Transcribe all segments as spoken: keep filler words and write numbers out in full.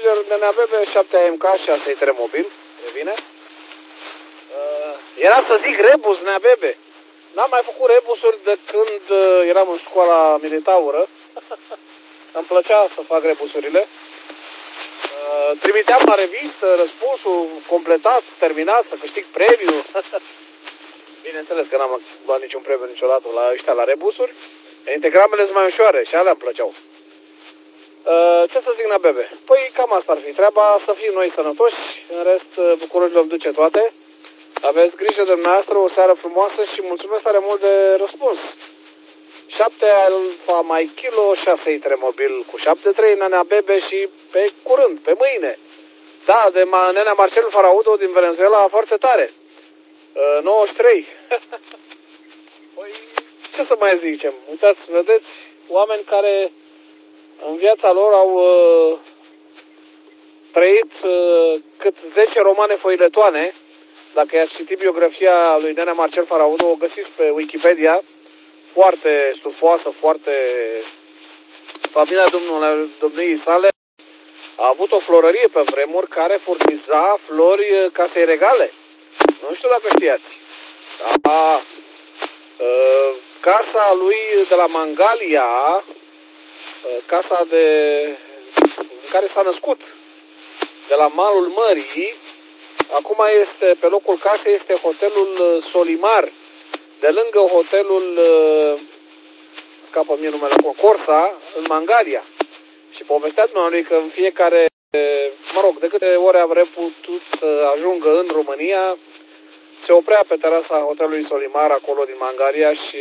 pasager N N B B șapte A M K șase trei mobil, revine. Uh, era să zic rebus N B B. N-am mai făcut rebusuri de când uh, eram în școala militaură. Îmi plăcea să fac rebusurile. Uh, trimiteam la revistă răspunsul completat, terminat, să câștig premiu. Bineînțeles că n-am luat niciun premiu niciodată la ăștia la rebusuri. Integramele sunt mai ușoare și alea îmi plăceau. Uh, ce să zic, N B B? Păi cam asta ar fi treaba, să fim noi sănătoși, în rest bucurorilor duce toate. Aveți grijă de dumneavoastră, o seară frumoasă și mulțumesc tare mult de răspuns. șapte Alfa Mai Kilo, șase trei mobil cu șapte trei N N B B și pe curând, pe mâine. Da, de Nenea Marcel Faraudo din Venezuela, foarte tare. Uh, nouăzeci și trei. Păi, ce să mai zicem? Uitați, vedeți, oameni care în viața lor au uh, trăit uh, cât zece romane foiletoane. Dacă i-ați citit biografia lui Nenea Marcel Faraudo, o găsiți pe Wikipedia. Foarte stufoasă, foarte... Familia domniei sale a avut o florărie pe vremuri care furniza flori casei regale. Nu știu dacă știați. Da, uh, casa lui de la Mangalia, uh, casa de în care s-a născut, de la malul mării, acum este, pe locul casei este hotelul Solimar, de lângă hotelul, uh, capă mie numele, Corsa, în Mangalia. Și povestea dumneavoastră că în fiecare, mă rog, de câte ore a putut să ajungă în România, se oprea pe terasa hotelului Solimar, acolo din Mangalia și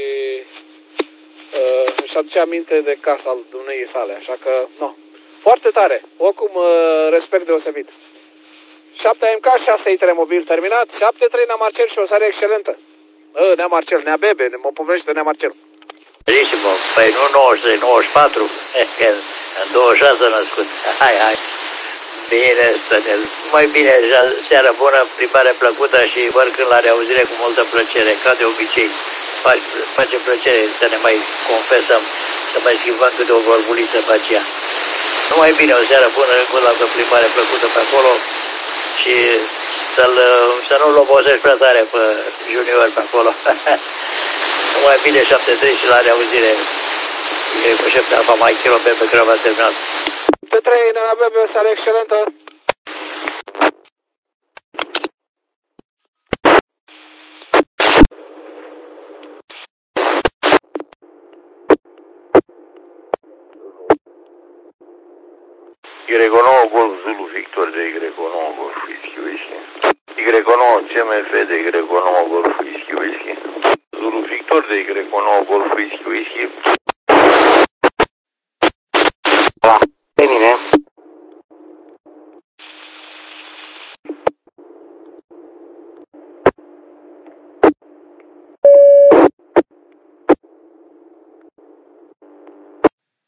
uh, își aducea aminte de casa dumneei sale, așa că, nu. Foarte tare, oricum uh, respect deosebit. șapte A M K, șase trei mobil terminat, șapte trei Nea Marcel și o seară excelentă. Uh, Nea Marcel, Nea Bebe, mă povestește Nea Marcel. Bellissimo, păi nu nouăzeci și trei, nouăzeci și patru, în douăzeci și șase născut. Hai, hai. Bine, Stănel. Mai bine, seară bună, plimbare plăcută și văd când la reauzire cu multă plăcere, ca de obicei. Face plăcere să ne mai confesăm, să mai schimbăm câte o vorbuliță pe aceea. Numai bine, o seară bună, încă o dată plimbare plăcută pe acolo și să-l, să nu-l obosești prea tare pe junior pe acolo. Numai bine, șapte trei și la reauzire. E cu șapte Alfa Mai Kilo pe pe care v-a terminat. șapte trei, Nena Bebe, o seară excelentă. Y nouă Golf Zulu Victor de Y nouă Golf Whisky Whisky. Y nouă C M F de Y nouă Golf Whisky Whisky. Zulu Victor de Y nouă Golf Whisky Whisky.